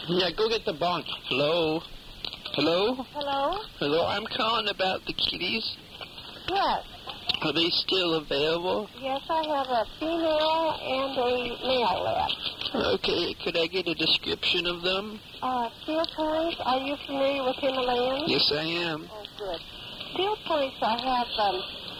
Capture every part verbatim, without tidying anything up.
Yeah, go get the bong. Hello? Hello? Hello? Hello, I'm calling about the kitties. Yes. Are they still available? Yes, I have a female and a male left. Okay, could I get a description of them? Uh, Steel Points, are you familiar with Himalayan? Yes, I am. Oh, good. Steel Points, I have um,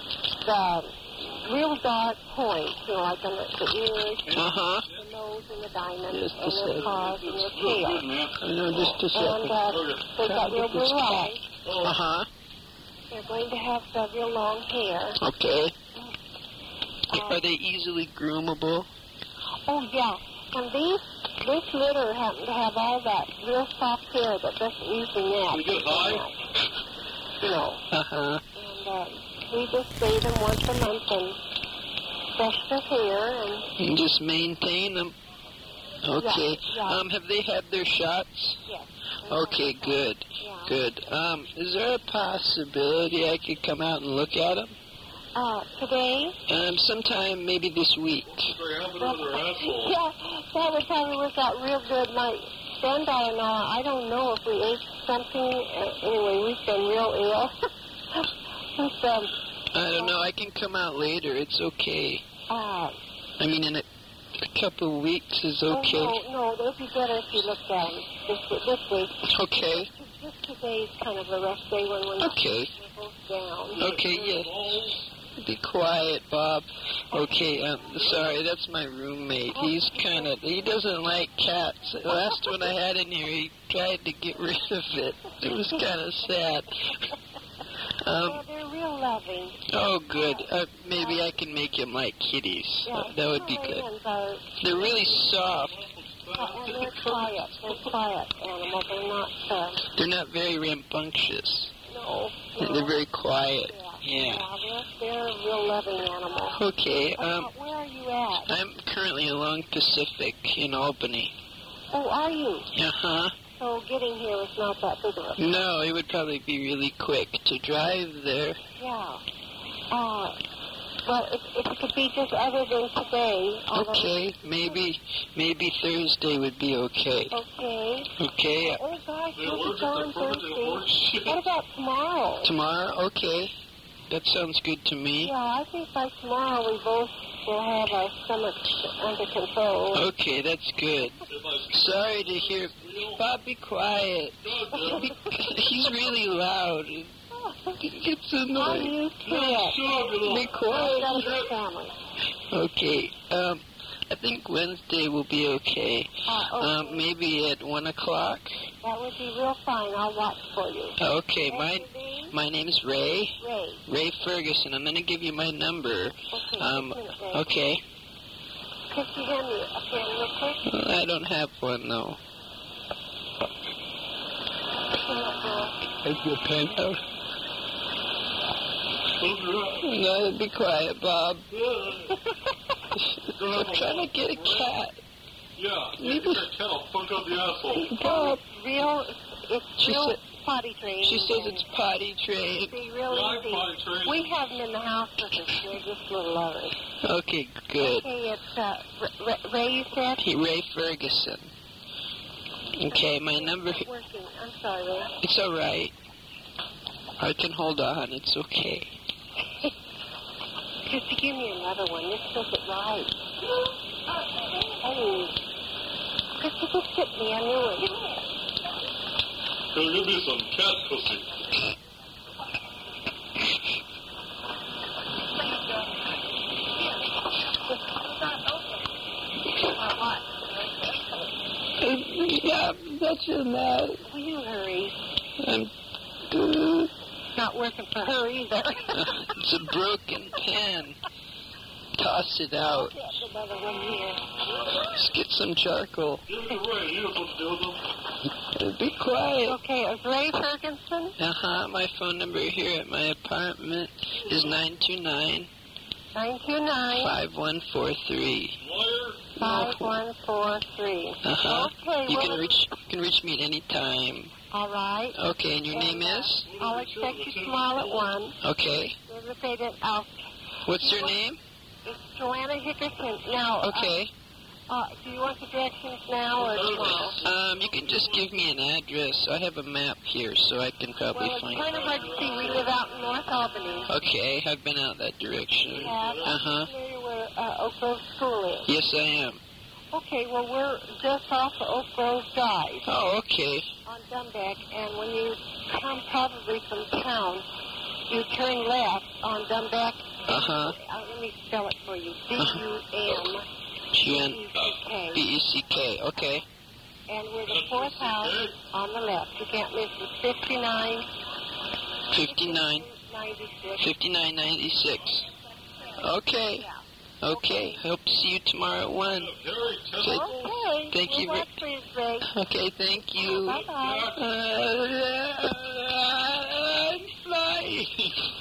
the real dark points, you know, like on the, the ears, Uh-huh. the nose, and the diamond, Just a and their second. paws, and their tail. I know, just a And second. uh, they've got real blue eyes. Uh-huh. They're going to have uh, real long hair. Okay. Uh, Are they easily groomable? Oh, yeah. And these, this litter happen to have all that real soft hair that doesn't usually match. We get high? You know. Uh-huh. And uh, we just bathe them once a month and brush their hair. And And just maintain them? Okay. Yeah, yeah. Um, have they had their shots? yes. Okay, good. Yeah. Good. Um, is there a possibility I could come out and look at them? Uh, today? Um, sometime maybe this week. Their habit of their asshole. Yeah, that would probably work out real good. My granddaughter and I, I don't know if we ate something. Uh, anyway, we've been real ill. But, um, I don't know. I can come out later. It's okay. uh, I mean, in a, a couple of weeks is okay. Oh, no, no, it would be better if you looked down this, this week. Okay. Just today's kind of a rough day when we're not Okay. we're both down. Okay, yes. Be quiet, Bob. Okay, um, sorry, that's my roommate. He's kind of, he doesn't like cats. The last one I had in here, he tried to get rid of it. It was kind of sad. Um, Yeah, they're real loving. oh, good. Uh, maybe I can make him like kitties. Yeah, Uh, that would be good. Himalayans Are, They're really soft. uh, and they're quiet. They're quiet animals. They're not, uh, They're not very rambunctious. no. no. They're very quiet. Yeah. Yeah. Yeah, they're, they're real loving animals. Okay, um, Uh, where are you at? I'm currently along Pacific in Albany. Oh, are you? Uh-huh. So getting here is not that big of a... No, it would probably be really quick to drive there. Yeah. Uh, well, if, if it could be just other than today... although- Okay, maybe maybe Thursday would be okay. Okay. Okay, Oh, gosh, They you'll be allergic gone to fermented Thursday. horse What about tomorrow? tomorrow? Okay, that sounds good to me. Yeah, I think by tomorrow we both will have our stomachs under control. Okay, that's good. Sorry to hear. Bob, be quiet. Be- He's really loud. It gets I'm annoying. used to it. Be I've quiet. got a good family. Okay, um, I think Wednesday will be okay. Uh, okay. Um, maybe at one o'clock. That would be real fine. I'll watch for you. Okay, What's my your name? my name's Ray. Ray. Ray Ferguson. I'm gonna give you my number. Okay, Um, just a minute, Ray. okay. Could you hand me a pen real quick? Well, I don't have one though. Take your pen out. No, be quiet, Bob. I'm trying to get a cat. Yeah, you get that cat, I'll fuck up the asshole. Bob. Real, it's She real said- potty trained. She says and it's potty trained. be real Yeah, easy. potty trained. We have them in the house with us. They're just little lovers. Okay, good. Okay, it's uh, R- R- Ray, you said? Hey, Ray Ferguson. Okay, my number. It's not working. I'm sorry, Ray. It's all right. I can hold on. It's okay. Just to give me another one. This doesn't right. Oh. Christy, just hit me. I knew it. There'll give me some cat pussy. Yeah, that's your mad. Will you hurry? I'm. Not working for her either. It's a broken pen. Toss it out. Get another one here. Let's get some charcoal. Give it to Ray, he knows what to do with them. Be quiet. Okay, is Ray Ferguson? Uh-huh. My phone number here at my apartment is nine two nine, nine two nine, five one four three. Liar. five one four three. Uh-huh. Okay, You well, can reach you can reach me at any time. all right. Okay, and your name is? I'll expect you tomorrow at one. Okay. There's a date at, uh, What's your name? it's Joanna Hickerson. Now, Okay. uh, Uh, do you want the directions now or tomorrow? Um, you can just give me an address. I have a map here, so I can probably Well, it's find kind of hard to see. We live out in North Albany. Okay, I've been out that direction. Yeah, Uh-huh. familiar where uh, Oak Grove School is. Yes, I am. Okay, well, we're just off of Oak Grove Drive Oh, okay. on Dumbeck, and when you come probably from town, you turn left on Dumbeck. Uh-huh. Uh, let me spell it for you. D U M G N E C K. B E C K. Okay. And we're the fourth house on the left. You can't miss it. fifty-nine fifty-nine. ninety-six. fifty-nine ninety-six. Okay. Yeah. Okay. Hope to see you tomorrow at one. Harry, tell Okay. Okay. Thank you Well, very- please, Greg. Okay, thank you. Bye-bye. Uh, I'm flying.